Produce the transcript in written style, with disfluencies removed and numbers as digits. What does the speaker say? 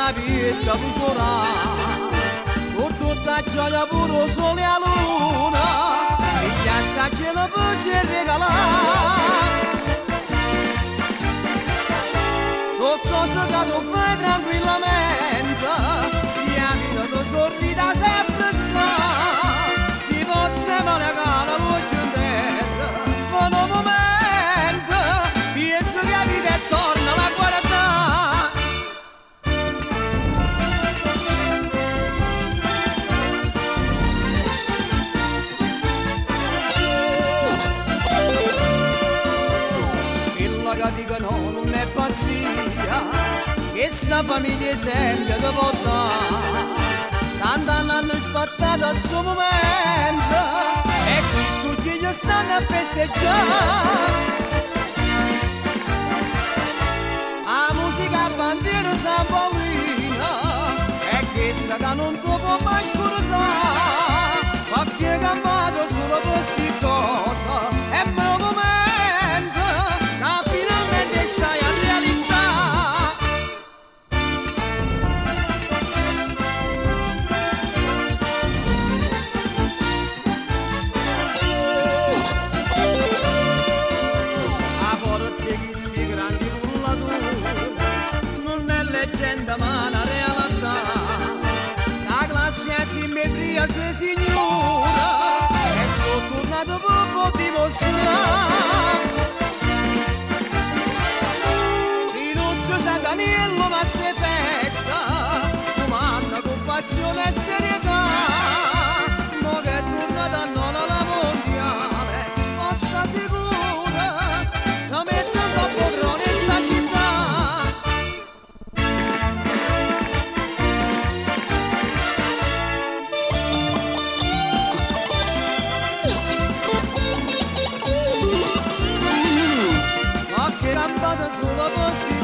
la vita bucciona, con tutta gioia puro sole e luna, e gli assaggi la voce regalare. So cosa che tu fai tranquillamente, si ha vita tu sorrida sempre sta, si fosse male la voce in testa, ma un momento, penso che la vita torna la guarda. Che dicono non è pazzia, che sta famiglia è sempre da votare. Tanti hanno aspettato a sto momento e questi figli stanno a festeggiare. La musica a bandiera Sampolina è questa che non può mai scordare, ma che cambiato solo per questa cosa è il mio momento. Ma la realtà, la classe a simmetria si signora e sono tornato poco dimostrare. Rinuncio San Daniello ma se festa, comanda con passione e serietà, mo che è tornata non alla mondiale, possa sicura, si mette un po' padrone in sta città. Campata sulla possibilità